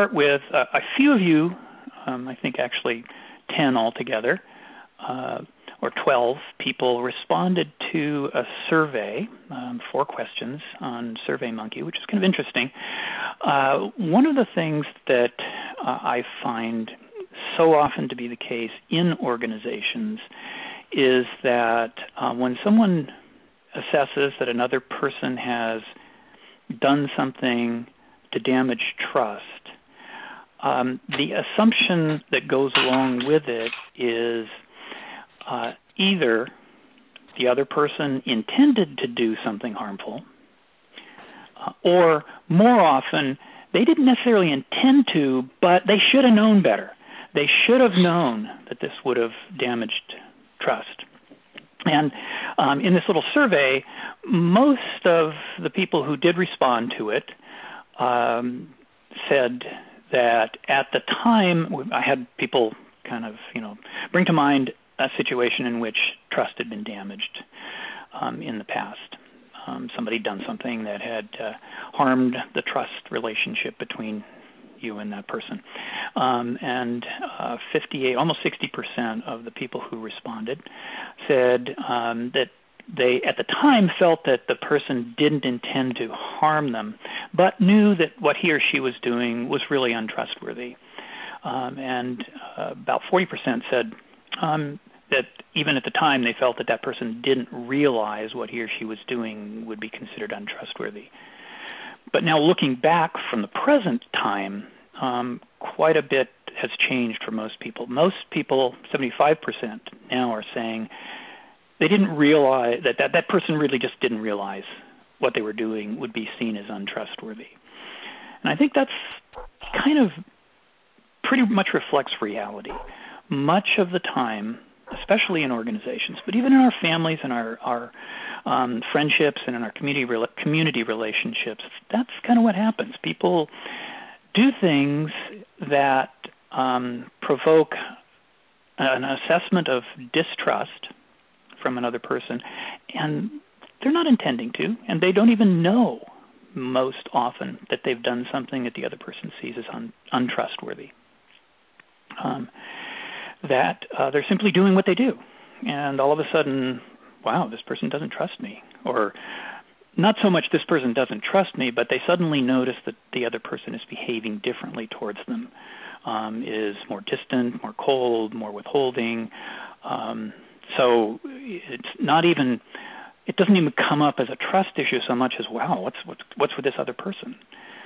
start with a few of you, I think actually 10 altogether, or 12 people responded to a survey, 4 questions on SurveyMonkey, which is kind of interesting. One of the things that I find so often to be the case in organizations is that when someone assesses that another person has done something to damage trust, the assumption that goes along with it is either the other person intended to do something harmful, or more often, they didn't necessarily intend to, but they should have known better. They should have known that this would have damaged trust. And in this little survey, most of the people who did respond to it said that at the time, I had people kind of, bring to mind a situation in which trust had been damaged in the past. Somebody had done something that had harmed the trust relationship between you and that person. And 58, almost 60% of the people who responded said that they, at the time, felt that the person didn't intend to harm them, but knew that what he or she was doing was really untrustworthy. And about 40% said that even at the time they felt that that person didn't realize what he or she was doing would be considered untrustworthy. But now looking back from the present time, quite a bit has changed for most people. Most people, 75% now, are saying they didn't realize that person really just didn't realize what they were doing would be seen as untrustworthy. And I think that's kind of pretty much reflects reality. Much of the time, especially in organizations, but even in our families and our friendships and in our community relationships, that's kind of what happens. People do things that provoke an assessment of distrust from another person, and they're not intending to, and they don't even know most often that they've done something that the other person sees as untrustworthy. That they're simply doing what they do, and all of a sudden, wow, this person doesn't trust me, or not so much this person doesn't trust me, but they suddenly notice that the other person is behaving differently towards them, is more distant, more cold, more withholding. So it's not even, it doesn't even come up as a trust issue so much as, wow, what's with this other person?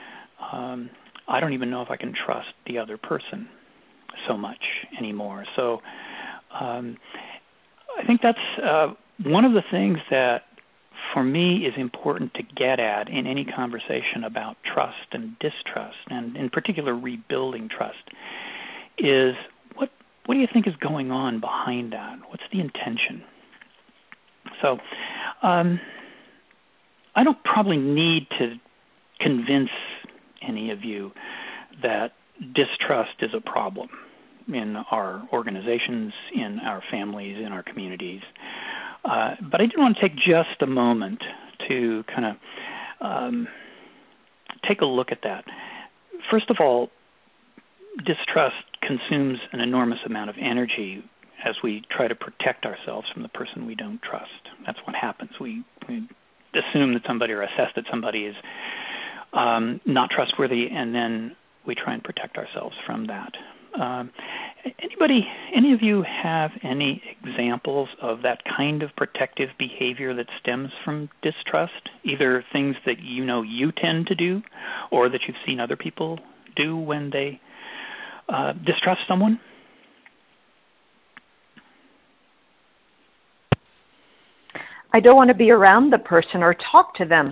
I don't even know if I can trust the other person so much anymore. So I think that's one of the things that for me is important to get at in any conversation about trust and distrust, and in particular rebuilding trust, is what do you think is going on behind that? What's the intention? So I don't probably need to convince any of you that distrust is a problem in our organizations, in our families, in our communities. But I do want to take just a moment to kind of take a look at that. First of all, distrust consumes an enormous amount of energy as we try to protect ourselves from the person we don't trust. That's what happens. We assume that somebody, or assess that somebody is not trustworthy, and then we try and protect ourselves from that. Any of you have any examples of that kind of protective behavior that stems from distrust? Either things that you tend to do, or that you've seen other people do when they distrust someone? I don't want to be around the person or talk to them.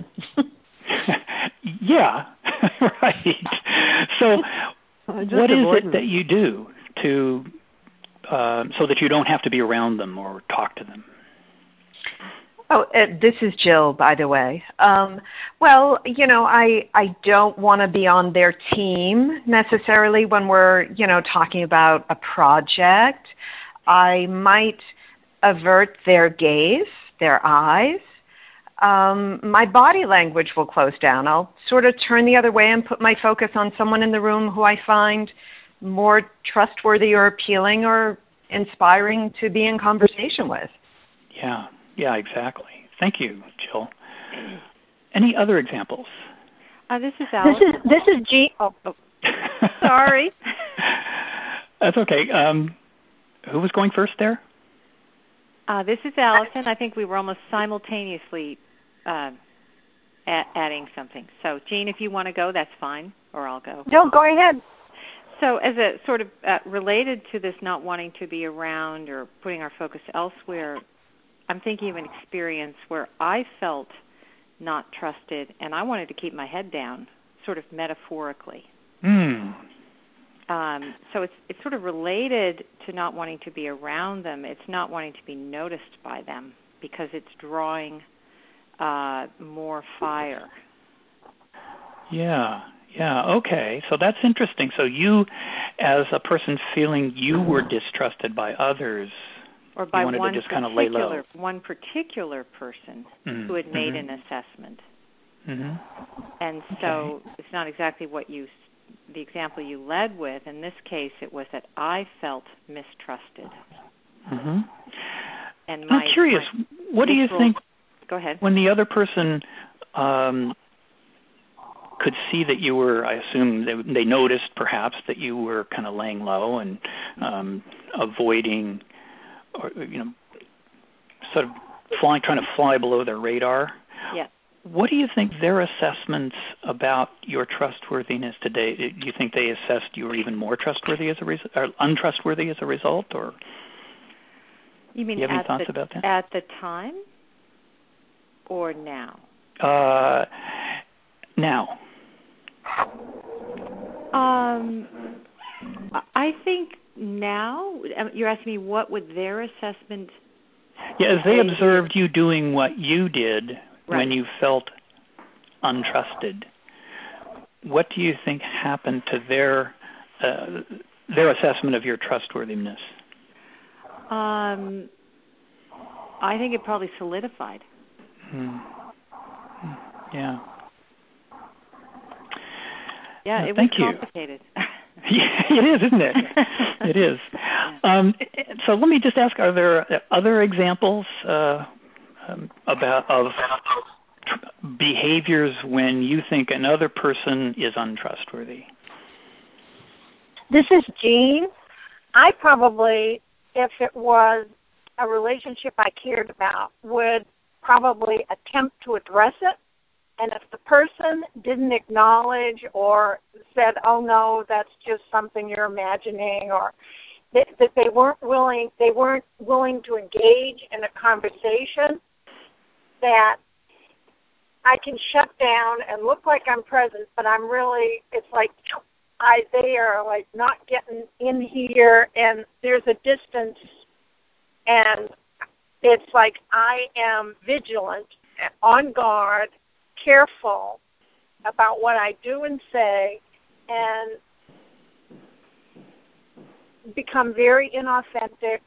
Yeah, right. So what is it that you do to so that you don't have to be around them or talk to them? Oh, this is Jill, by the way. Well, I don't want to be on their team necessarily when we're, talking about a project. I might avert their gaze, their eyes. my body language will close down. I'll sort of turn the other way and put my focus on someone in the room who I find more trustworthy or appealing or inspiring to be in conversation with. Yeah, exactly. Thank you, Jill. Any other examples? This is Alice. This is Jean. Oh, sorry. That's okay. Who was going first there? This is Allison. I think we were almost simultaneously adding something. So, Jean, if you want to go, that's fine, or I'll go. No, go ahead. So as a sort of related to this not wanting to be around or putting our focus elsewhere, I'm thinking of an experience where I felt not trusted and I wanted to keep my head down, sort of metaphorically. So it's sort of related to not wanting to be around them. It's not wanting to be noticed by them because it's drawing more fire. Yeah, okay. So that's interesting. So you, as a person feeling you were distrusted by others, or by you wanted to just kind of lay low. One particular person who had made an assessment. And so it's not exactly the example you led with. In this case, it was that I felt mistrusted. And I'm curious, what do you think? Go ahead. When the other person could see that you were, I assume they noticed perhaps that you were kind of laying low and avoiding, or sort of trying to fly below their radar. Yeah. What do you think their assessments about your trustworthiness today? Do you think they assessed you were even more trustworthy as a result, or untrustworthy as a result, or? You mean do you have any thoughts about that? At the time, or now? Now. I think now, you're asking me what would their assessment... Yeah, as they observed you doing what you did when you felt untrusted, what do you think happened to their assessment of your trustworthiness? I think it probably solidified. Yeah. Yeah, it was complicated. Yeah, it is, isn't it? It is. So let me just ask: are there other examples of behaviors when you think another person is untrustworthy? This is Jean. I probably, if it was a relationship I cared about, would probably attempt to address it. And if the person didn't acknowledge or said, "Oh no, that's just something you're imagining," or that they weren't willing to engage in a conversation, that I can shut down and look like I'm present, but I'm really, it's like they are like not getting in here, and there's a distance, and it's like I am vigilant, on guard, careful about what I do and say, and become very inauthentic,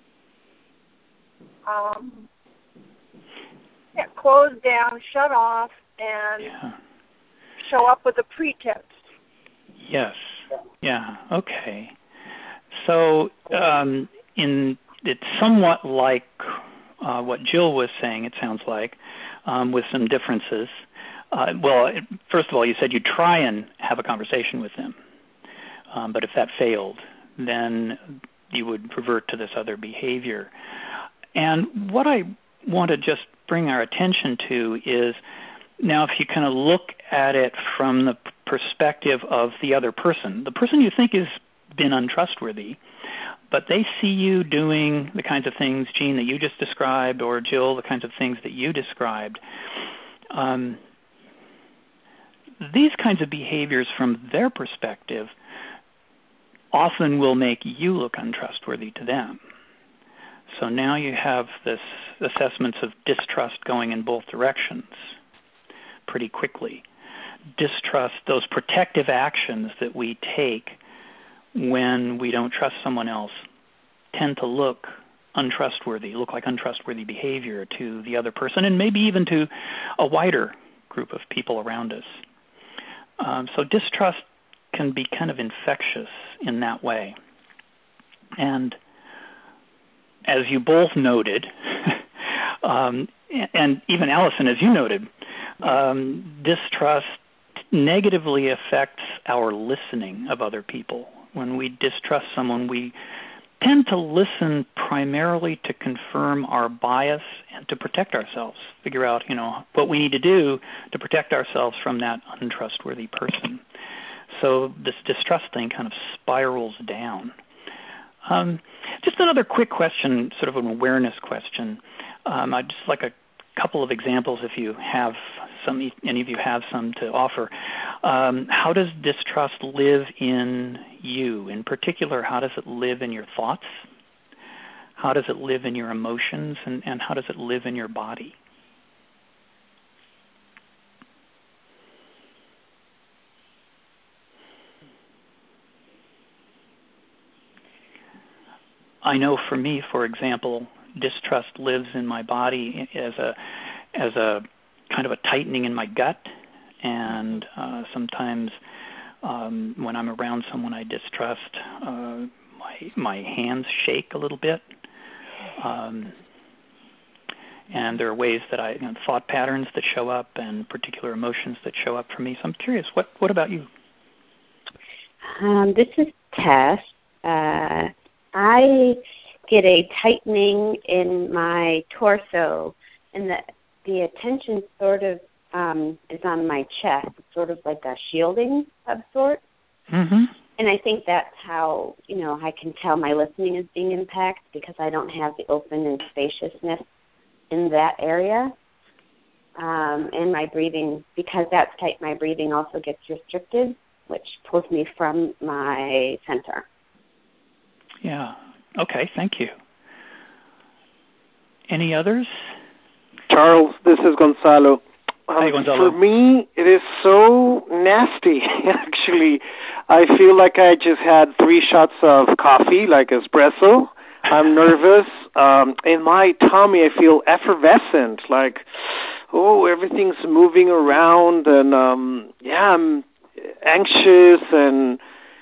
close down, shut off, and show up with a pretense. Yes. Yeah. Okay. So it's somewhat like what Jill was saying, it sounds like, with some differences. Well, first of all, you said you try and have a conversation with them. But if that failed, then you would revert to this other behavior. And what I want to just bring our attention to is, now if you kind of look at it from the perspective of the other person, the person you think has been untrustworthy, but they see you doing the kinds of things, Jean, that you just described, or Jill, the kinds of things that you described. These kinds of behaviors from their perspective often will make you look untrustworthy to them. So now you have this assessments of distrust going in both directions pretty quickly. Distrust, those protective actions that we take when we don't trust someone else, tend to look untrustworthy, look like untrustworthy behavior to the other person, and maybe even to a wider group of people around us. So distrust can be kind of infectious in that way. And as you both noted, and even Allison, as you noted, distrust negatively affects our listening of other people. When we distrust someone, we tend to listen primarily to confirm our bias and to protect ourselves, figure out, what we need to do to protect ourselves from that untrustworthy person. So this distrust thing kind of spirals down. Just another quick question, sort of an awareness question. I'd just like a couple of examples if you have some, any of you have some to offer. How does distrust live in you? In particular, how does it live in your thoughts? How does it live in your emotions? And how does it live in your body? I know for me, for example, distrust lives in my body as a kind of a tightening in my gut, and sometimes when I'm around someone I distrust, my hands shake a little bit, and there are ways that thought patterns that show up and particular emotions that show up for me. So I'm curious, what about you? This is Tess. I get a tightening in my torso, and the attention sort of is on my chest. It's sort of like a shielding of sorts. Mm-hmm. And I think that's how, I can tell my listening is being impacted, because I don't have the open and spaciousness in that area. And my breathing, because that's tight, my breathing also gets restricted, which pulls me from my center. Yeah. Okay, thank you. Any others? Charles, this is Gonzalo. Hi, Gonzalo. For me, it is so nasty, actually. I feel like I just had 3 shots of coffee, like espresso. I'm nervous. In my tummy, I feel effervescent, like, everything's moving around, and, I'm anxious, and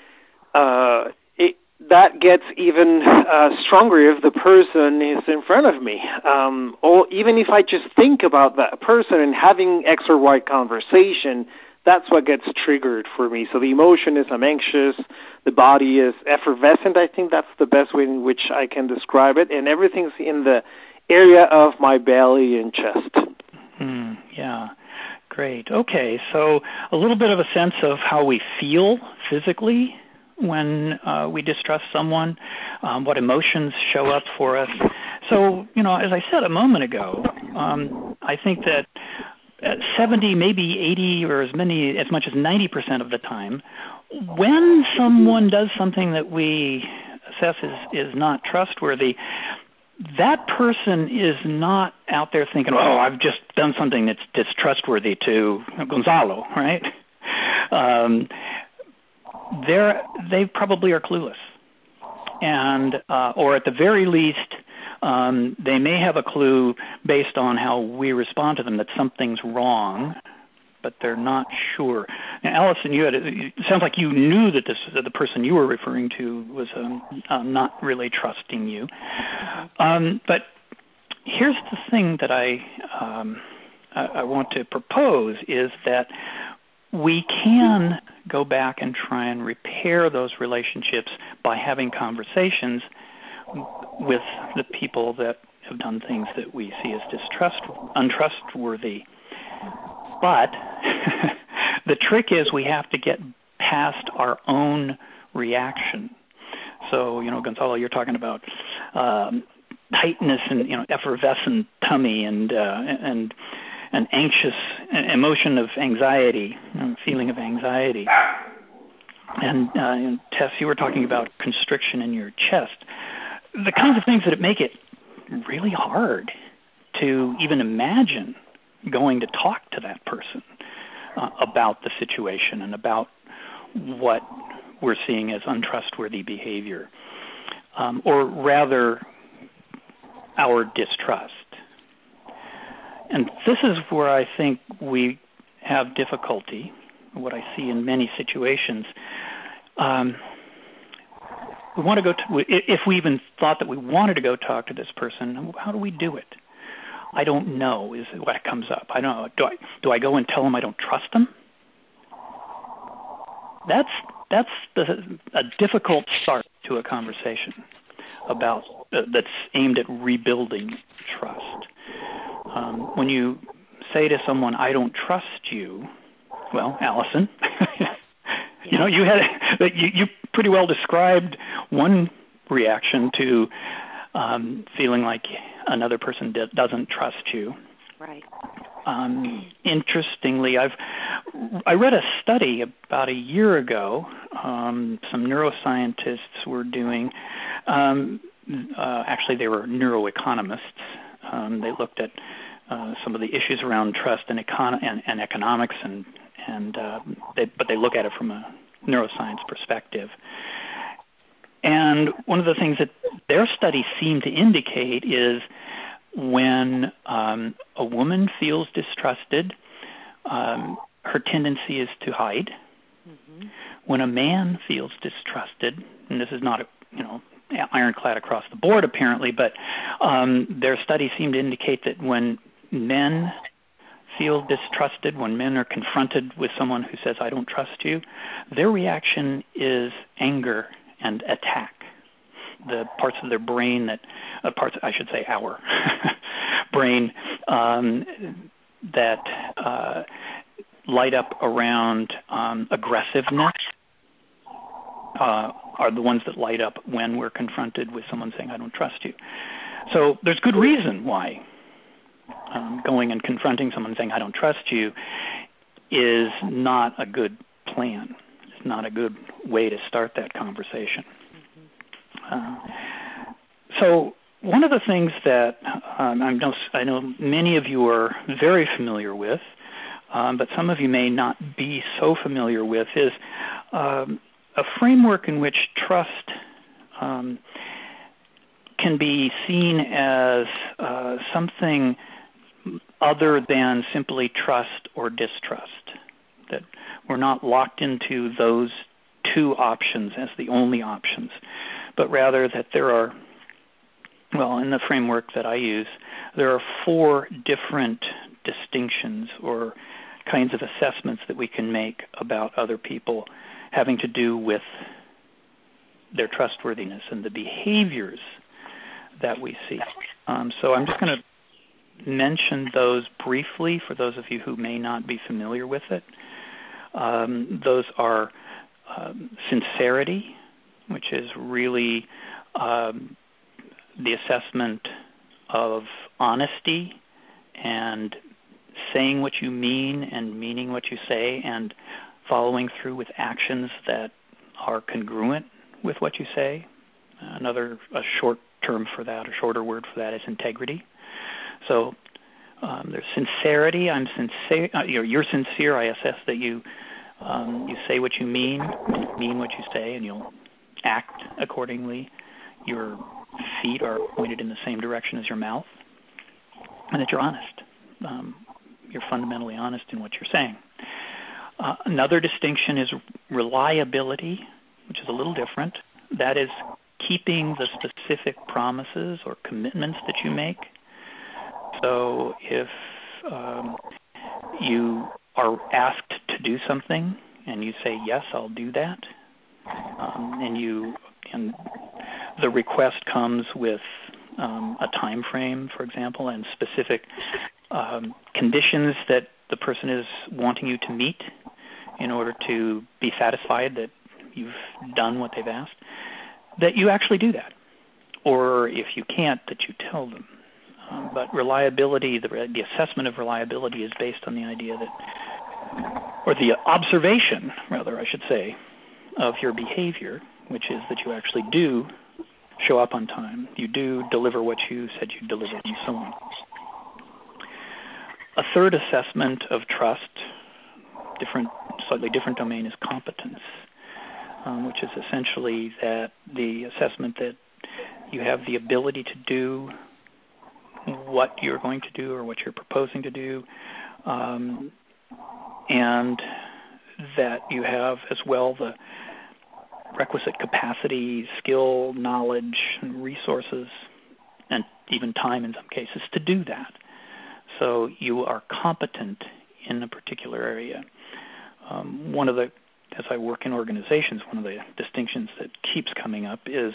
that gets even stronger if the person is in front of me. Or even if I just think about that person and having X or Y conversation, that's what gets triggered for me. So the emotion is I'm anxious, the body is effervescent. I think that's the best way in which I can describe it. And everything's in the area of my belly and chest. Yeah. Great. Okay, so a little bit of a sense of how we feel physically when we distrust someone, what emotions show up for us. So, as I said a moment ago, I think that at 70, maybe 80, or as much as 90% of the time, when someone does something that we assess is not trustworthy, that person is not out there thinking, I've just done something that's distrustworthy to Gonzalo, right? They probably are clueless, and or at the very least, they may have a clue based on how we respond to them that something's wrong, but they're not sure. Now, Allison, it sounds like you knew that the person you were referring to was not really trusting you. But here's the thing that I want to propose is that we can go back and try and repair those relationships by having conversations with the people that have done things that we see as untrustworthy. But the trick is we have to get past our own reaction. So, Gonzalo, you're talking about tightness and, effervescent tummy and an anxious emotion of anxiety, feeling of anxiety. And Tess, you were talking about constriction in your chest. The kinds of things that make it really hard to even imagine going to talk to that person about the situation and about what we're seeing as untrustworthy behavior. Or rather, our distrust. And this is where I think we have difficulty, what I see in many situations. We want to go to, if we even thought that we wanted to go talk to this person, how do we do it? I don't know is what comes up. I don't know. Do I go and tell them I don't trust them? That's a difficult start to a conversation about that's aimed at rebuilding trust. When you say to someone, "I don't trust you," well, Allison, you know, you pretty well described one reaction to feeling like another person doesn't trust you. Right. Interestingly, I read a study about a year ago. Some neuroscientists were doing. Actually, they were neuroeconomists. They looked at some of the issues around trust and economics, but they look at it from a neuroscience perspective. And one of the things that their study seemed to indicate is when a woman feels distrusted, her tendency is to hide. Mm-hmm. When a man feels distrusted, and this is not ironclad across the board apparently, but their study seemed to indicate that when men feel distrusted, when men are confronted with someone who says, "I don't trust you," their reaction is anger and attack. The parts of their brain our brain that light up around aggressiveness are the ones that light up when we're confronted with someone saying, "I don't trust you." So there's good reason why going and confronting someone saying, "I don't trust you," is not a good plan. It's not a good way to start that conversation. So one of the things that I know many of you are very familiar with, but some of you may not be so familiar with, is a framework in which trust can be seen as something other than simply trust or distrust, that we're not locked into those two options as the only options, but rather that there are, in the framework that I use, there are 4 different distinctions or kinds of assessments that we can make about other people having to do with their trustworthiness and the behaviors that we see. So I'm just going to mention those briefly for those of you who may not be familiar with it. Those are sincerity, which is really the assessment of honesty and saying what you mean and meaning what you say and following through with actions that are congruent with what you say. A short term for that, a shorter word for that, is integrity. So there's sincerity. I'm sincere. You're sincere. I assess that you say what you mean what you say, and you'll act accordingly. Your feet are pointed in the same direction as your mouth, and that you're honest. You're fundamentally honest in what you're saying. Another distinction is reliability, which is a little different. That is keeping the specific promises or commitments that you make. So if you are asked to do something and you say, "Yes, I'll do that," and the request comes with a time frame, for example, and specific conditions that the person is wanting you to meet in order to be satisfied that you've done what they've asked, that you actually do that. Or if you can't, that you tell them. But reliability, the assessment of reliability, is based on the idea that, or the observation, rather, I should say, of your behavior, which is that you actually do show up on time, you do deliver what you said you'd deliver, and so on. A third assessment of trust, slightly different domain, is competence, which is essentially that the assessment that you have the ability to do what you're going to do or what you're proposing to do, and that you have as well the requisite capacity, skill, knowledge, and resources, and even time in some cases to do that. So you are competent in a particular area. As I work in organizations, one of the distinctions that keeps coming up is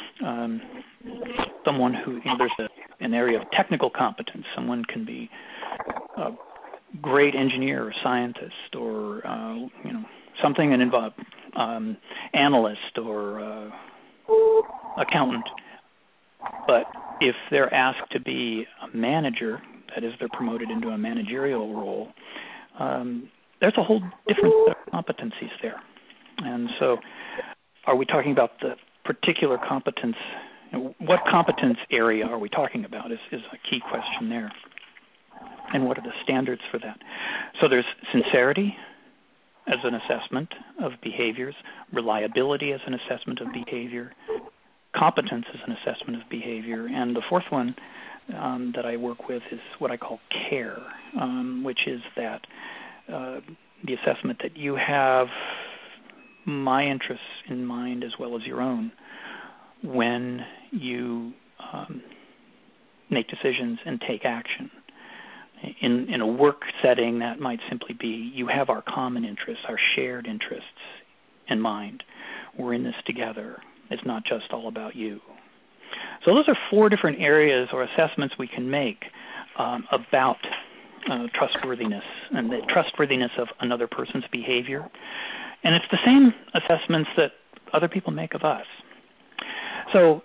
someone who, there's an area of technical competence. Someone can be a great engineer or scientist or, something and involve analyst or accountant. But if they're asked to be a manager, that is, they're promoted into a managerial role, there's a whole different set of competencies there. And so are we talking about the particular competence? What competence area are we talking about is a key question there. And what are the standards for that? So there's sincerity as an assessment of behaviors, reliability as an assessment of behavior, competence as an assessment of behavior, and the fourth one that I work with is what I call care, which is that the assessment that you have my interests in mind as well as your own when you make decisions and take action. In a work setting, that might simply be you have our common interests, our shared interests in mind. We're in this together. It's not just all about you. So those are four different areas or assessments we can make about trustworthiness and the trustworthiness of another person's behavior. And it's the same assessments that other people make of us. So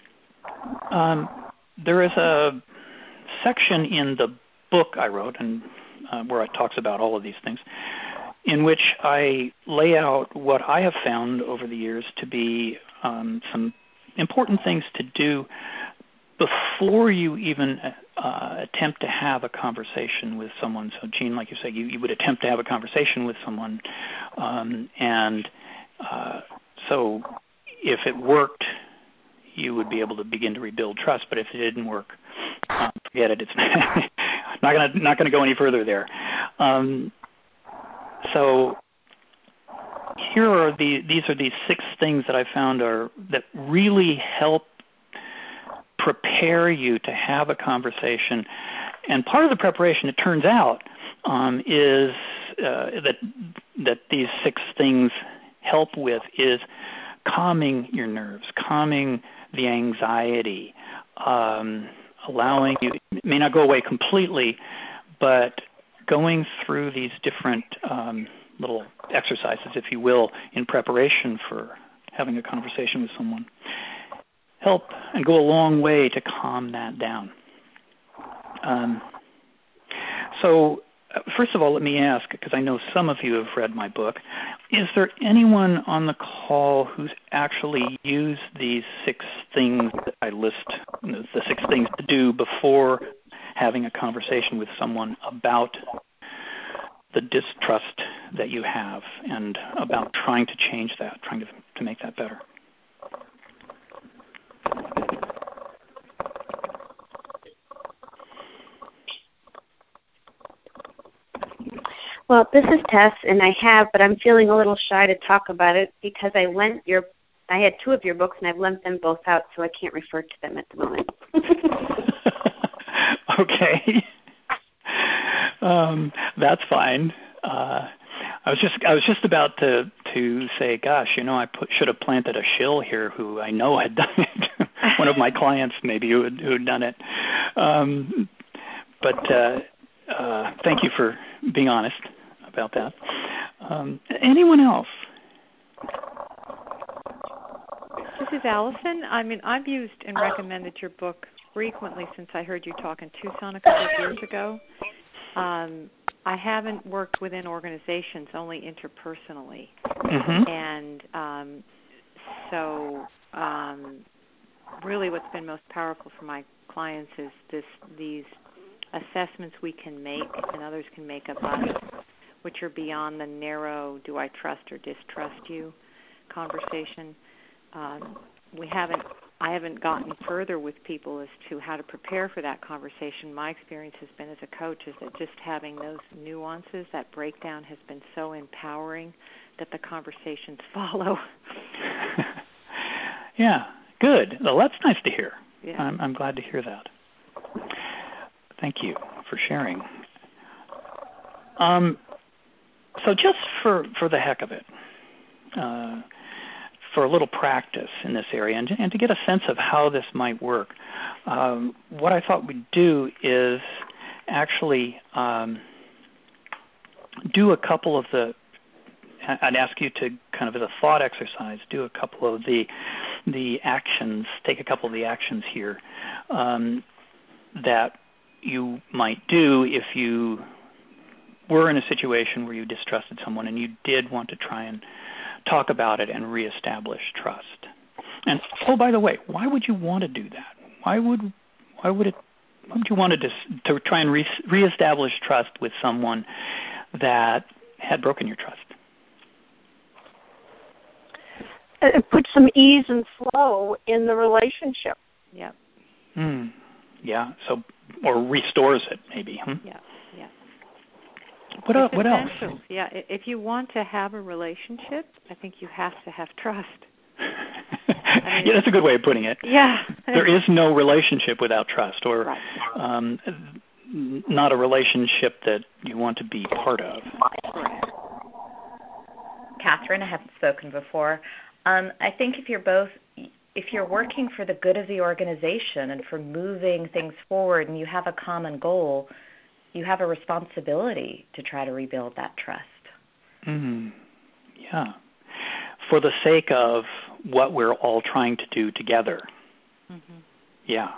there is a section in the book I wrote, and where it talks about all of these things, in which I lay out what I have found over the years to be some important things to do before you even attempt to have a conversation with someone. So, Jean, like you say, you would attempt to have a conversation with someone, so if it worked, you would be able to begin to rebuild trust. But if it didn't work, forget it. It's not going to go any further there. So here are these are these 6 things that I found that really help prepare you to have a conversation. And part of the preparation, it turns out, is that these 6 things help with is calming your nerves, calming the anxiety, allowing you, it may not go away completely, but going through these different little exercises, if you will, in preparation for having a conversation with someone, help and go a long way to calm that down. So first of all, let me ask, because I know some of you have read my book, is there anyone on the call who's actually used these 6 things that I list, the 6 things to do before having a conversation with someone about the distrust that you have and about trying to change that, trying to make that better? Well, this is Tess, and I have, but I'm feeling a little shy to talk about it because I had 2 of your books, and I've lent them both out, so I can't refer to them at the moment. Okay. That's fine. I was just about to say, gosh, I should have planted a shill here who I know had done it. One of my clients maybe who had done it. But thank you for being honest about that. Anyone else? This is Allison. I've used and recommended your book frequently since I heard you talk in Tucson a couple of years ago. I haven't worked within organizations, only interpersonally. Mm-hmm. And so really what's been most powerful for my clients is these assessments we can make and others can make of us, which are beyond the narrow do I trust or distrust you conversation. We haven't I haven't gotten further with people as to how to prepare for that conversation. My experience has been as a coach is that just having those nuances, that breakdown, has been so empowering that the conversations follow. Yeah, good. Well, that's nice to hear. Yeah. I'm glad to hear that. Thank you for sharing. So just for the heck of it, for a little practice in this area and to get a sense of how this might work, what I thought we'd do is actually do a couple of the, I'd ask you to kind of as a thought exercise, do a couple of the actions, take a couple of the actions here that you might do if you were in a situation where you distrusted someone and you did want to try and talk about it and reestablish trust. And oh, by the way, why would you want to do that? Why would you want to try and reestablish trust with someone that had broken your trust? It puts some ease and flow in the relationship. Yep. Yeah. So, or restores it, maybe. Yeah. Yeah. What else? Yeah. If you want to have a relationship, I think you have to have trust. Yeah, that's a good way of putting it. Yeah. There is no relationship without trust, or right. Not a relationship that you want to be part of. Catherine, I haven't spoken before. I think if you're working for the good of the organization and for moving things forward and you have a common goal, you have a responsibility to try to rebuild that trust. Yeah. For the sake of what we're all trying to do together. Mm-hmm. Yeah.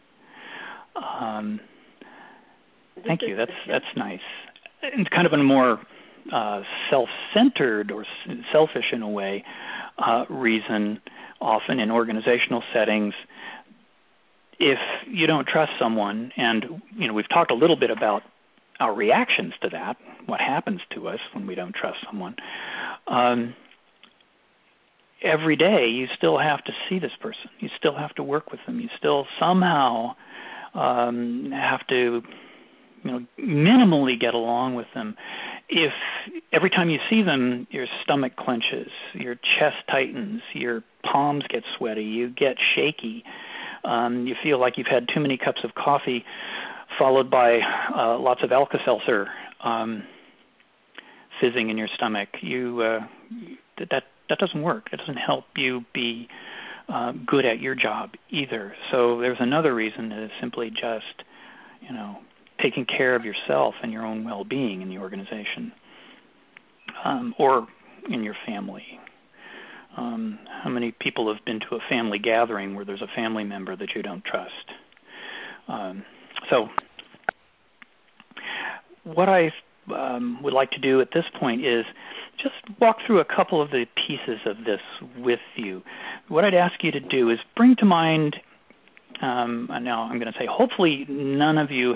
Thank you. That's nice. It's kind of a more self-centered or selfish in a way reason, often in organizational settings. If you don't trust someone, and we've talked a little bit about our reactions to that, what happens to us when we don't trust someone. Every day you still have to see this person. You still have to work with them. You still somehow have to minimally get along with them. If every time you see them, your stomach clenches, your chest tightens, your palms get sweaty, you get shaky, you feel like you've had too many cups of coffee followed by lots of Alka-Seltzer fizzing in your stomach, that doesn't work. It doesn't help you be good at your job either. So there's another reason that is simply just, taking care of yourself and your own well-being in the organization or in your family. How many people have been to a family gathering where there's a family member that you don't trust? So what I would like to do at this point is just walk through a couple of the pieces of this with you. What I'd ask you to do is bring to mind, now I'm going to say hopefully none of you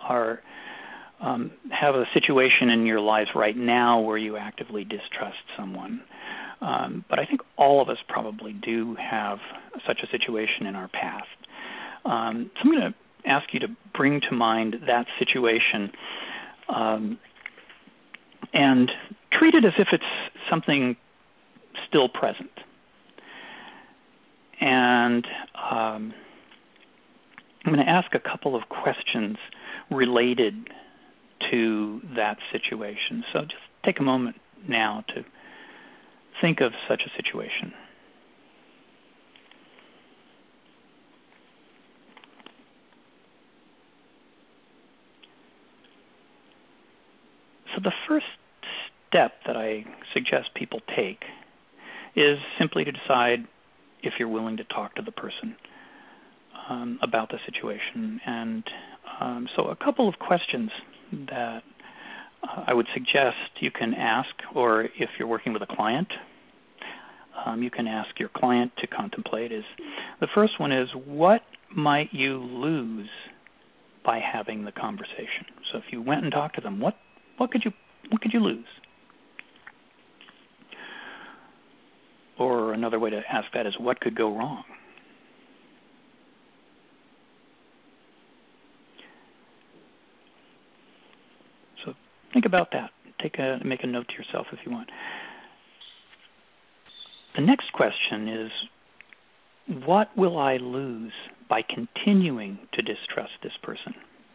have a situation in your lives right now where you actively distrust someone. But I think all of us probably do have such a situation in our past. So I'm going to ask you to bring to mind that situation and treat it as if it's something still present. And I'm going to ask a couple of questions related to that situation. So just take a moment now to think of such a situation. So the first step that I suggest people take is simply to decide if you're willing to talk to the person about the situation. And so a couple of questions that I would suggest you can ask, or if you're working with a client, you can ask your client to contemplate, is the first one is, what might you lose by having the conversation? So if you went and talked to them, what could you lose? Or another way to ask that is, what could go wrong? think about that. Make a note to yourself if you want. The next question is, what will I lose by continuing to distrust this person?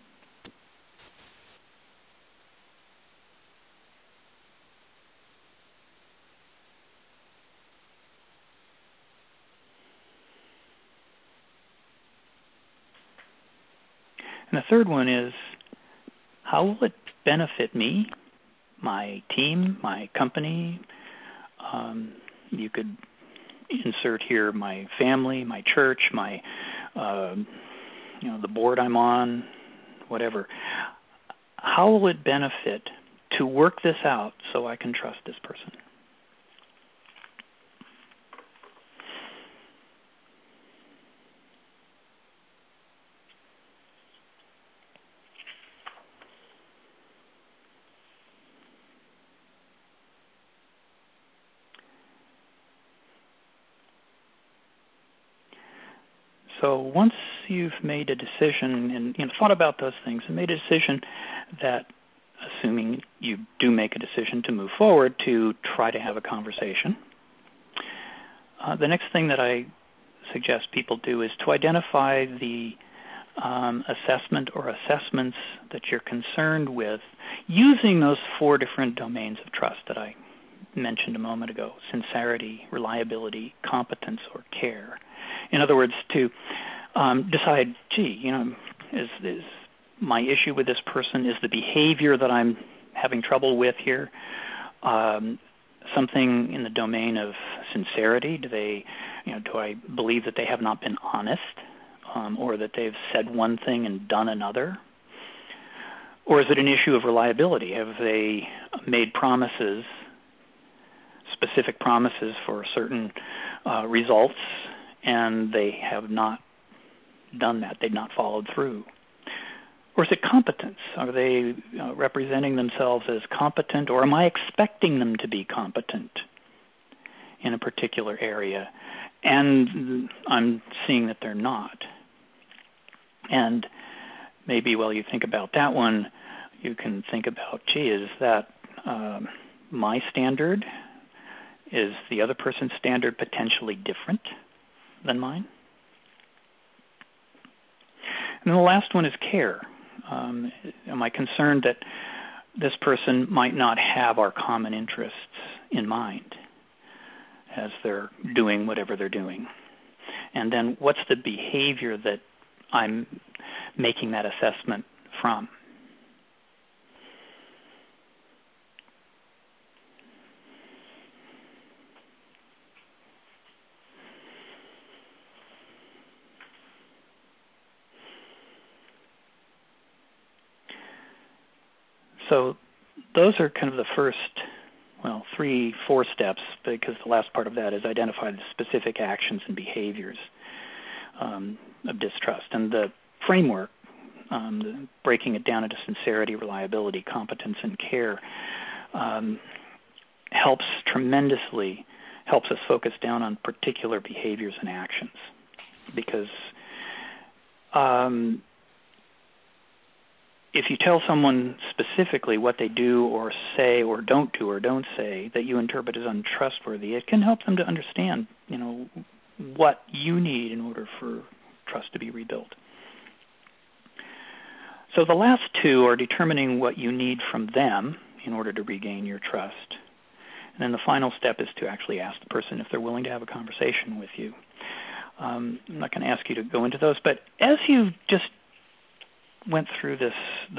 And the third one is, how will it benefit me, my team, my company? You could insert here my family, my church, my, the board I'm on, whatever. How will it benefit to work this out so I can trust this person? So once you've made a decision and thought about those things and made a decision that, assuming you do make a decision to move forward, to try to have a conversation, the next thing that I suggest people do is to identify the assessment or assessments that you're concerned with using those 4 different domains of trust that I mentioned a moment ago: sincerity, reliability, competence, or care. In other words, to decide, is my issue with this person, is the behavior that I'm having trouble with here something in the domain of sincerity? Do I believe that they have not been honest, or that they've said one thing and done another? Or is it an issue of reliability? Have they made promises, specific promises for certain results, and they have not done that? They've not followed through. Or is it competence? Are they representing themselves as competent, or am I expecting them to be competent in a particular area, and I'm seeing that they're not? And maybe while you think about that one, you can think about, is that my standard? Is the other person's standard potentially different than mine? And then the last one is care. Am I concerned that this person might not have our common interests in mind as they're doing whatever they're doing? And then what's the behavior that I'm making that assessment from? So those are kind of the first, 3-4 steps, because the last part of that is identify the specific actions and behaviors of distrust. And the framework, breaking it down into sincerity, reliability, competence, and care, helps us focus down on particular behaviors and actions. Because if you tell someone specifically what they do or say or don't do or don't say that you interpret as untrustworthy, it can help them to understand, what you need in order for trust to be rebuilt. So the last 2 are determining what you need from them in order to regain your trust. And then the final step is to actually ask the person if they're willing to have a conversation with you. I'm not going to ask you to go into those, but as you just went through this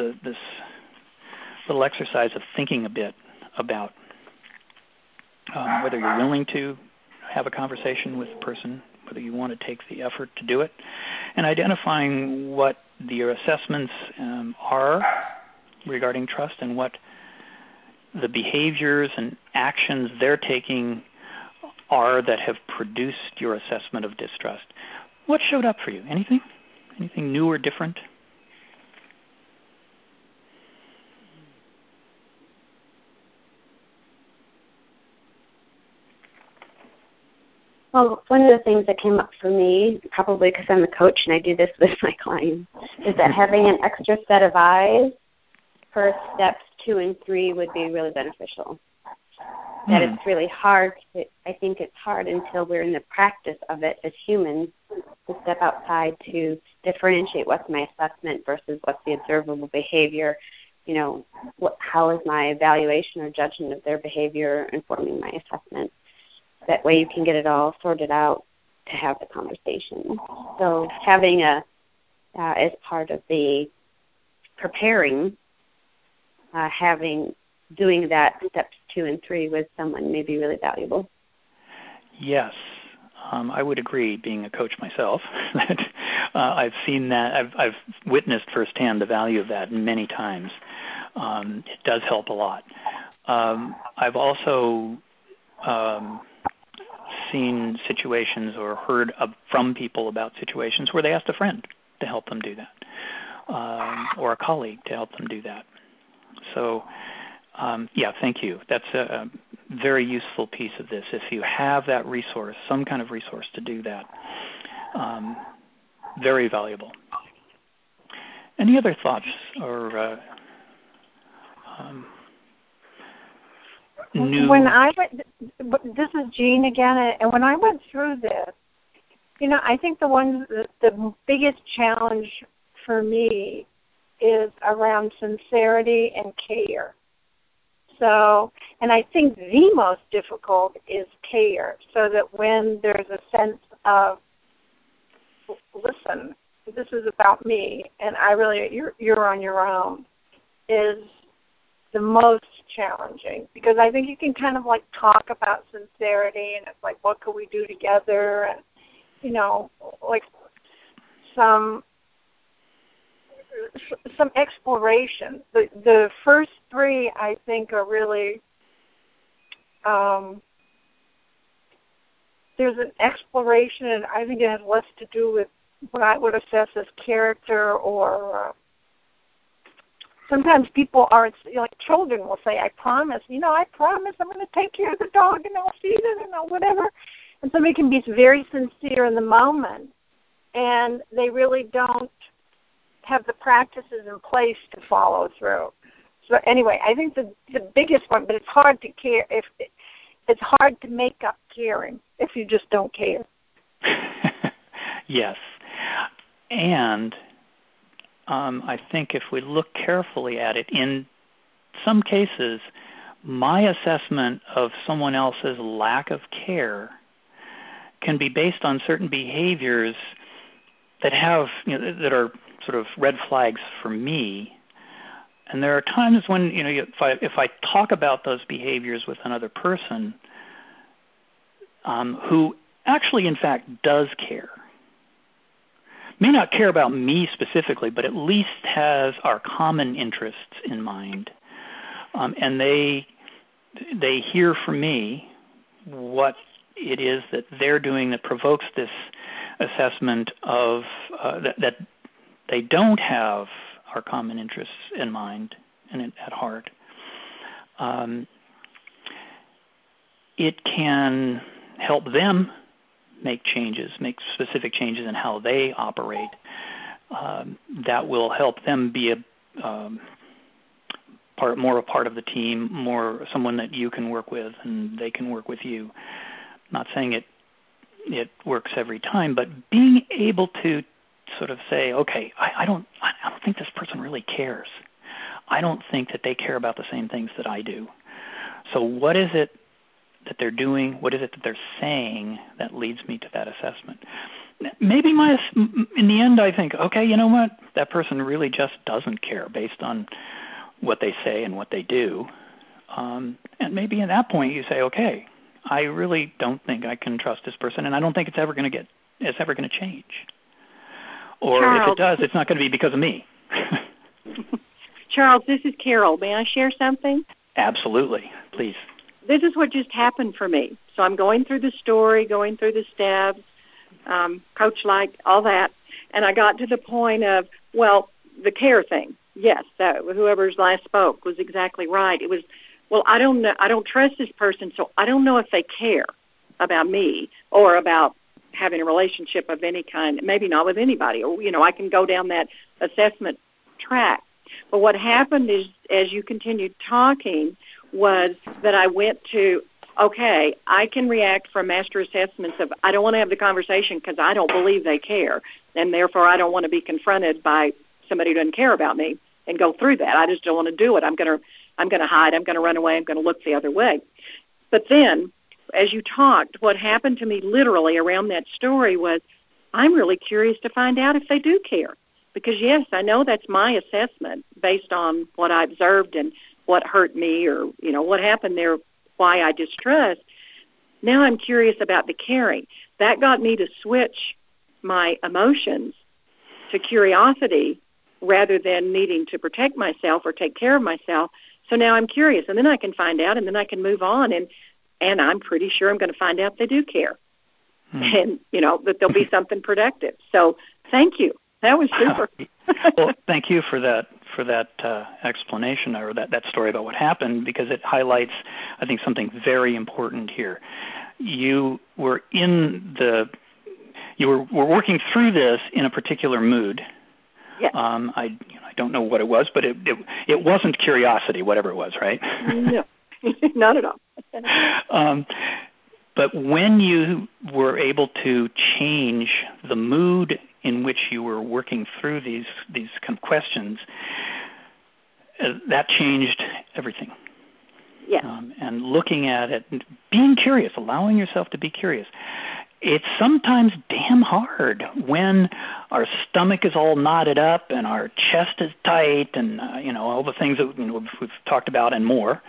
little exercise of thinking a bit about whether you're willing to have a conversation with the person, whether you want to take the effort to do it, and identifying what your assessments are regarding trust and what the behaviors and actions they're taking are that have produced your assessment of distrust. What showed up for you? Anything? Anything new or different? Well, one of the things that came up for me, probably because I'm a coach and I do this with my clients, is that having an extra set of eyes first steps 2 and 3 would be really beneficial. That it's really hard. I think it's hard until we're in the practice of it as humans to step outside to differentiate what's my assessment versus what's the observable behavior. You know, how is my evaluation or judgment of their behavior informing my assessment? That way you can get it all sorted out to have the conversation. So having as part of the preparing, doing that steps 2 and 3 with someone may be really valuable. Yes, I would agree. Being a coach myself, that I've seen that. I've witnessed firsthand the value of that many times. It does help a lot. I've also seen situations or heard from people about situations where they asked a friend to help them do that, or a colleague to help them do that. So, thank you. That's a very useful piece of this. If you have that resource, some kind of resource to do that, very valuable. Any other thoughts or new? When I went, this is Jean again, and when I went through this, I think the biggest challenge for me is around sincerity and care. So, and I think the most difficult is care, so that when there's a sense of, listen, this is about me, and you're on your own, is the most challenging, because I think you can kind of like talk about sincerity, and it's like, what could we do together, and like some exploration. The first 3, I think, are really there's an exploration, and I think it has less to do with what I would assess as character, or sometimes people are, like children will say, I promise I'm going to take care of the dog, and I'll feed it, and I'll whatever. And somebody can be very sincere in the moment, and they really don't have the practices in place to follow through. So anyway, I think the biggest one, but it's hard to care it's hard to make up caring if you just don't care. Yes. And I think if we look carefully at it, in some cases, my assessment of someone else's lack of care can be based on certain behaviors that that are sort of red flags for me. And there are times when, if I talk about those behaviors with another person who actually, in fact, does care, may not care about me specifically, but at least has our common interests in mind, and they hear from me what it is that they're doing that provokes this assessment of that they don't have our common interests in mind and at heart. It can help them make specific changes in how they operate. That will help them be more a part of the team, more someone that you can work with and they can work with you. Not saying it works every time, but being able to sort of say, okay, I don't think this person really cares. I don't think that they care about the same things that I do. So what is it that they're doing? What is it that they're saying that leads me to that assessment? Maybe in the end I think, okay, you know what? That person really just doesn't care based on what they say and what they do. And maybe at that point you say, okay, I really don't think I can trust this person, and I don't think it's ever going to change. Or Charles, if it does, it's not going to be because of me. Charles, this is Carol. May I share something? Absolutely. Please. This is what just happened for me. So I'm going through the story, going through the steps, coach-like, all that, and I got to the point of, the care thing. Yes, whoever's last spoke was exactly right. It was, I don't know, I don't trust this person, so I don't know if they care about me or about having a relationship of any kind, maybe not with anybody, or, I can go down that assessment track. But what happened is, as you continued talking, was that I went to, okay, I can react from master assessments of, I don't want to have the conversation because I don't believe they care, and therefore I don't want to be confronted by somebody who doesn't care about me and go through that. I just don't want to do it. I'm going to hide. I'm going to run away. I'm going to look the other way. But then, as you talked, what happened to me literally around that story was, I'm really curious to find out if they do care. Because, yes, I know that's my assessment based on what I observed and what hurt me or, what happened there, why I distrust. Now I'm curious about the caring. That got me to switch my emotions to curiosity rather than needing to protect myself or take care of myself. So now I'm curious, and then I can find out, and then I can move on, and I'm pretty sure I'm going to find out they do care, and, that there'll be something productive. So thank you. That was super. Well, thank you for that explanation or that story about what happened, because it highlights, I think, something very important here. You were working through this in a particular mood. Yes. I don't know what it was, but it wasn't curiosity, whatever it was, right? No, not at all. But when you were able to change the mood in which you were working through these kind of questions, that changed everything. Yes. And looking at it, being curious, allowing yourself to be curious. It's sometimes damn hard when our stomach is all knotted up and our chest is tight and, all the things that we've talked about and more,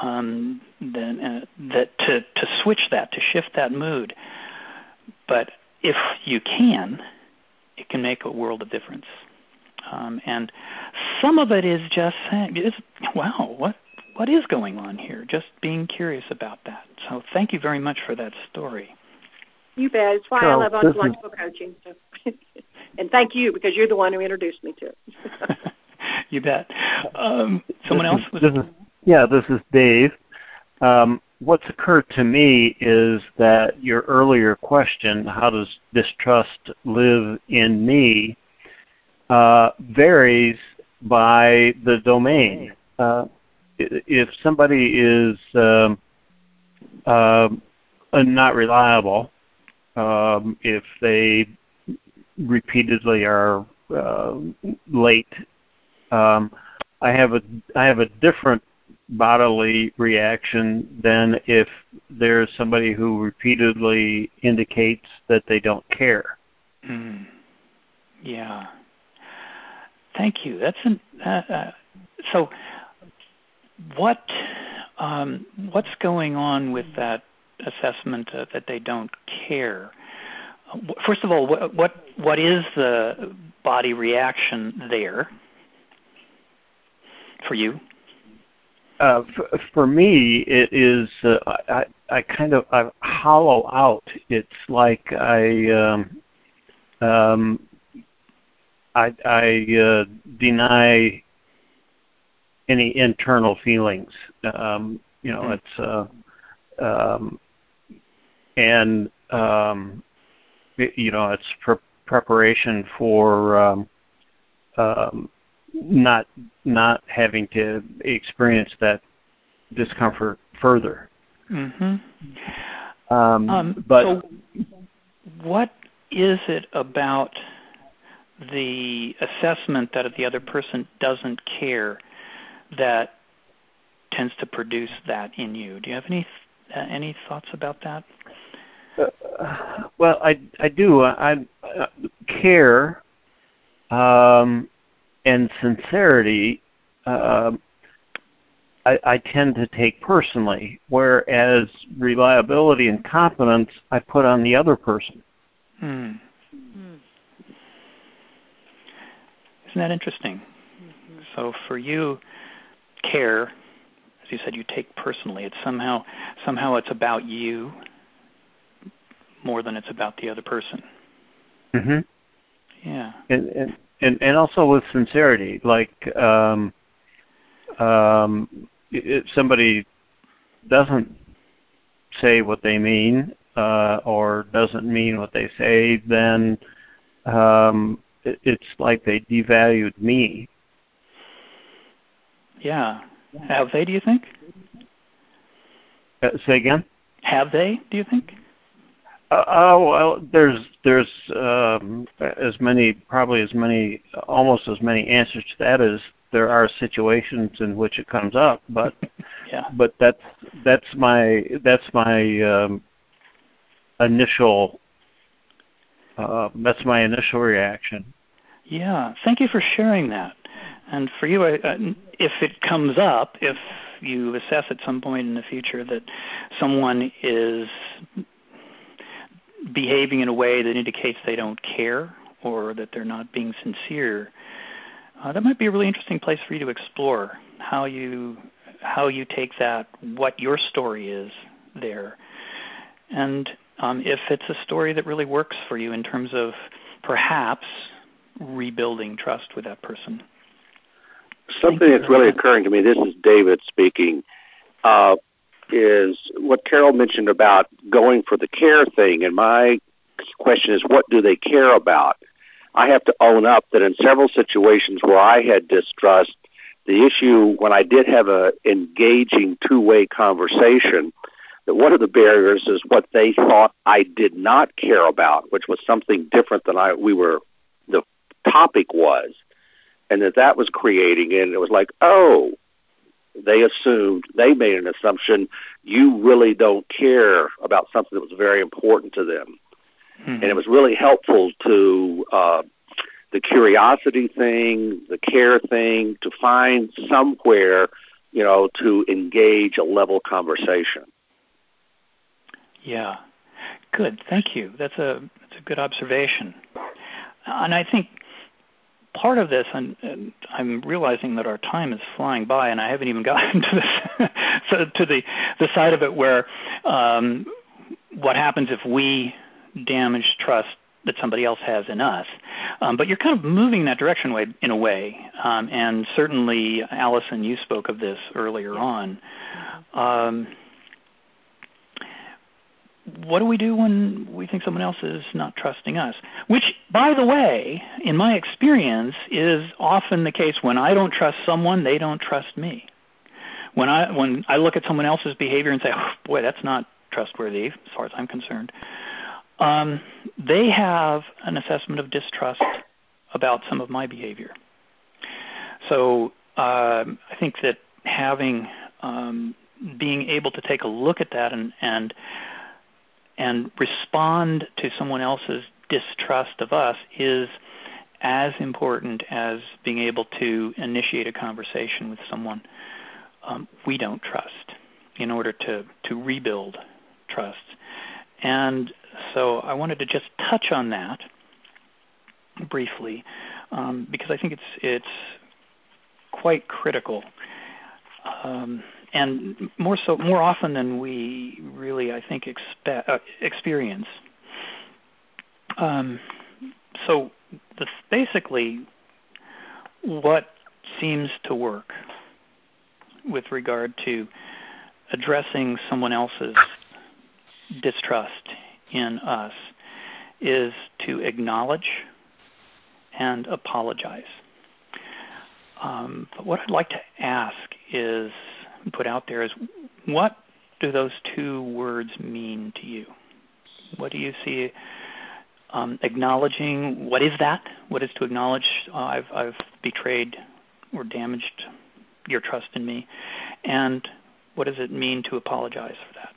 that to switch that, to shift that mood. But if you can, it can make a world of difference. And some of it is just saying, wow, what is going on here? Just being curious about that. So thank you very much for that story. You bet. It's why I love ontological coaching. So. And thank you, because you're the one who introduced me to it. You bet. Someone else? This is Dave. What's occurred to me is that your earlier question, how does distrust live in me, varies by the domain. If somebody is not reliable, if they repeatedly are late, I have a different bodily reaction than if there's somebody who repeatedly indicates that they don't care. Yeah. Thank you. That's so. What's going on with that assessment that they don't care? First of all, what is the body reaction there for you? For me, it is I kind of hollow out. It's like I deny any internal feelings. It's it's preparation for not having to experience that discomfort further. Mm-hmm. But so what is it about the assessment that the other person doesn't care that tends to produce that in you? Do you have any thoughts about that? Well, I do. I care and sincerity. I tend to take personally, whereas reliability and competence I put on the other person. Isn't that interesting? Mm-hmm. So for you, care, as you said, you take personally. It's somehow it's about you more than it's about the other person. Mm-hmm. Yeah. And also with sincerity, like if somebody doesn't say what they mean or doesn't mean what they say, then it's like they devalued me. Yeah. Have they, do you think? Say again? Have they, do you think? Well, there's almost as many answers to that as there are situations in which it comes up. But yeah. But that's my initial reaction. Yeah. Thank you for sharing that. And for you, if it comes up, if you assess at some point in the future that someone is behaving in a way that indicates they don't care or that they're not being sincere, that might be a really interesting place for you to explore how you take that, what your story is there, and if it's a story that really works for you in terms of perhaps rebuilding trust with that person. Something that's really occurring to me, this is David speaking, is what Carol mentioned about going for the care thing. And my question is, what do they care about? I have to own up that in several situations where I had distrust, the issue when I did have a engaging two-way conversation, that one of the barriers is what they thought I did not care about, which was something different than the topic was. And that was creating, and it was like, oh, they made an assumption you really don't care about something that was very important to them. Mm-hmm. And it was really helpful to the curiosity thing, the care thing, to find somewhere, to engage a level conversation. Yeah, good. Thank you. That's a good observation. And I think part of this, and I'm realizing that our time is flying by, and I haven't even gotten to this, to the side of it where what happens if we damage trust that somebody else has in us. But you're kind of moving in that direction in a way, and certainly, Allison, you spoke of this earlier on. What do we do when we think someone else is not trusting us? Which, by the way, in my experience, is often the case. When I don't trust someone, they don't trust me. When I look at someone else's behavior and say, oh, boy, that's not trustworthy as far as I'm concerned, they have an assessment of distrust about some of my behavior. So I think that being able to take a look at that and respond to someone else's distrust of us is as important as being able to initiate a conversation with someone we don't trust in order to rebuild trust. And so I wanted to just touch on that briefly because I think it's quite critical. And more often than we really, I think, experience. So basically, what seems to work with regard to addressing someone else's distrust in us is to acknowledge and apologize. But what I'd like to ask is, put out there is, what do those two words mean to you? What do you see acknowledging? What is that? What is to acknowledge? I've betrayed or damaged your trust in me. And what does it mean to apologize for that?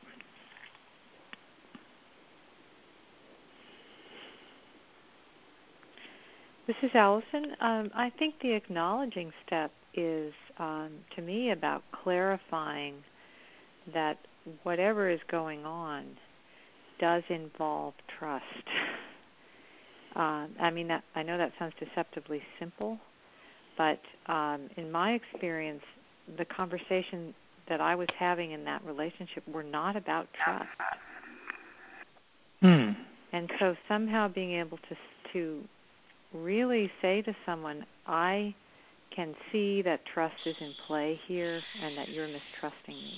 This is Allison. I think the acknowledging step is, to me, about clarifying that whatever is going on does involve trust. I know that sounds deceptively simple, but in my experience, the conversation that I was having in that relationship were not about trust. And so somehow being able to really say to someone, I can see that trust is in play here and that you're mistrusting me,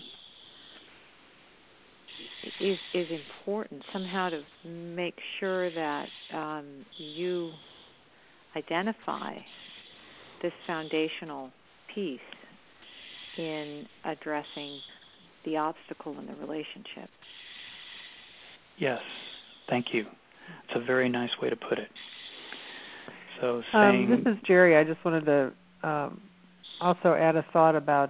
is important, somehow to make sure that you identify this foundational piece in addressing the obstacle in the relationship. Yes, thank you. It's a very nice way to put it. So saying... This is Jerry. I just wanted to also add a thought about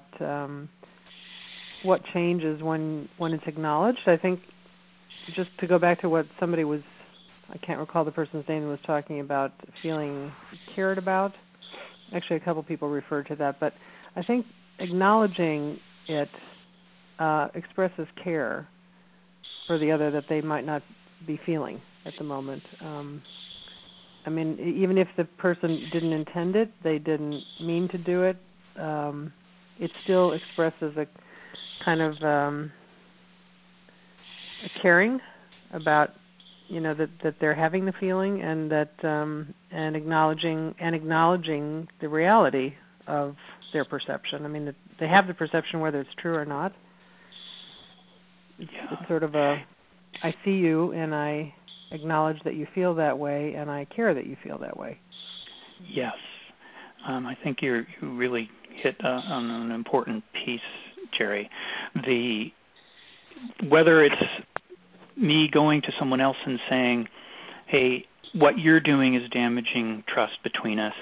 what changes when it's acknowledged. I think just to go back to what somebody was, I can't recall the person's name, was talking about feeling cared about. Actually, a couple people referred to that, but I think acknowledging it expresses care for the other that they might not be feeling at the moment. I mean, even if the person didn't intend it, they didn't mean to do it, it still expresses a kind of a caring about, that they're having the feeling, and that and acknowledging the reality of their perception. I mean, that they have the perception whether it's true or not. It's sort of I see you and I acknowledge that you feel that way, and I care that you feel that way. Yes. I think you really hit on an important piece, Jerry. Whether it's me going to someone else and saying, hey, what you're doing is damaging trust between us,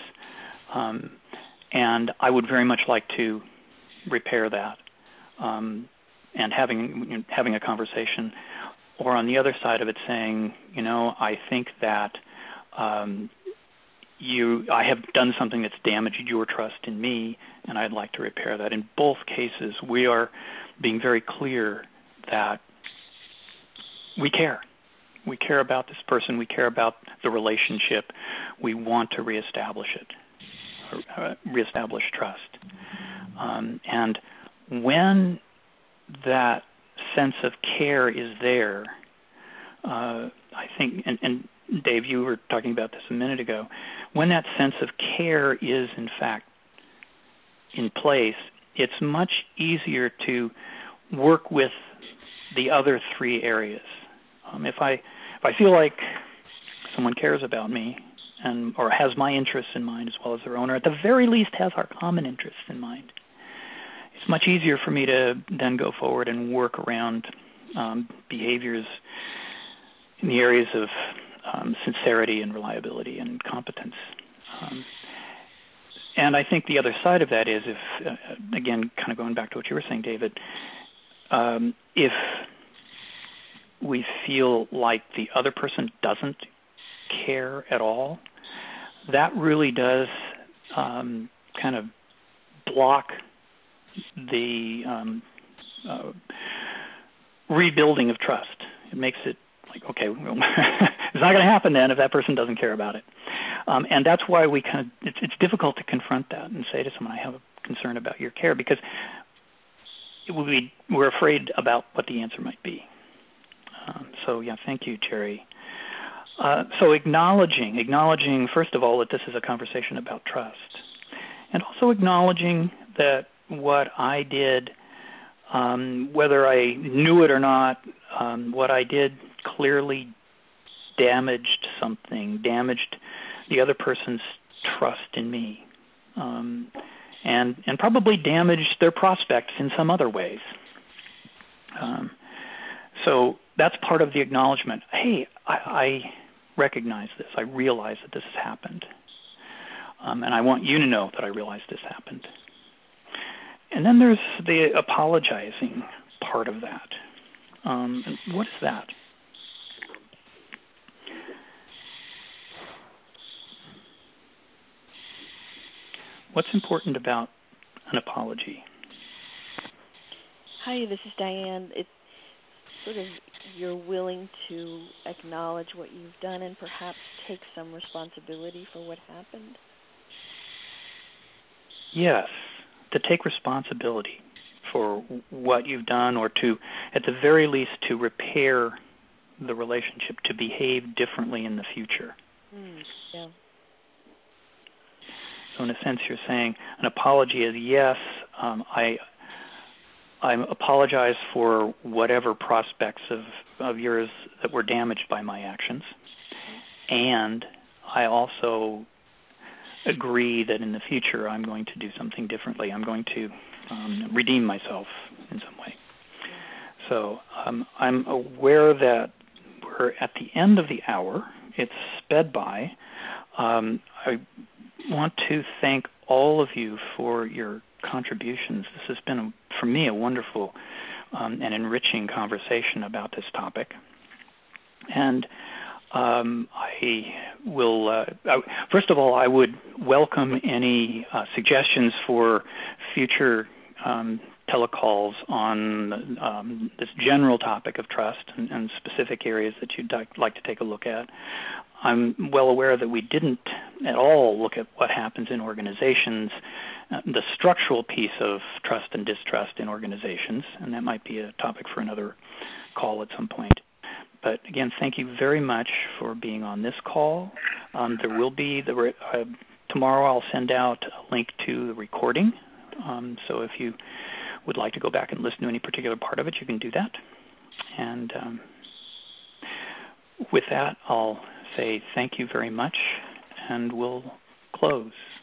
and I would very much like to repair that, and having a conversation, or on the other side of it saying, I think that I have done something that's damaged your trust in me, and I'd like to repair that. In both cases, we are being very clear that we care. We care about this person. We care about the relationship. We want to reestablish it, reestablish trust. And when that sense of care is there, I think, and Dave, you were talking about this a minute ago, when that sense of care is in fact in place, it's much easier to work with the other three areas. If I feel like someone cares about me or has my interests in mind as well as their own, or at the very least has our common interests in mind, it's much easier for me to then go forward and work around behaviors in the areas of sincerity and reliability and competence. And I think the other side of that is, if again, kind of going back to what you were saying, David, if we feel like the other person doesn't care at all, that really does kind of block the rebuilding of trust. It makes it like, okay, well, it's not going to happen then if that person doesn't care about it. And that's why we it's difficult to confront that and say to someone, I have a concern about your care, because we're afraid about what the answer might be. Thank you, Jerry. So acknowledging, first of all, that this is a conversation about trust, and also acknowledging that what I did, whether I knew it or not, what I did clearly damaged something, damaged the other person's trust in me, and probably damaged their prospects in some other ways. So that's part of the acknowledgement. Hey, I recognize this. I realize that this has happened. And I want you to know that I realize this happened. And then there's the apologizing part of that. And what is that? What's important about an apology? Hi, this is Diane. It's sort of you're willing to acknowledge what you've done and perhaps take some responsibility for what happened? Yes, to take responsibility for what you've done, or to, at the very least, to repair the relationship, to behave differently in the future. Yeah. So in a sense, you're saying an apology is, yes, I apologize for whatever prospects of yours that were damaged by my actions, and I also agree that in the future I'm going to do something differently. I'm going to redeem myself in some way. So I'm aware that we're at the end of the hour. It's sped by. I want to thank all of you for your contributions. This has been, for me, a wonderful and enriching conversation about this topic. And I will, first of all, I would welcome any suggestions for future telecalls on this general topic of trust and specific areas that you'd like to take a look at. I'm well aware that we didn't at all look at what happens in organizations, the structural piece of trust and distrust in organizations, and that might be a topic for another call at some point. But again, thank you very much for being on this call. There will be, tomorrow I'll send out a link to the recording. So if you would like to go back and listen to any particular part of it, you can do that. And with that, I'll say thank you very much, and we'll close.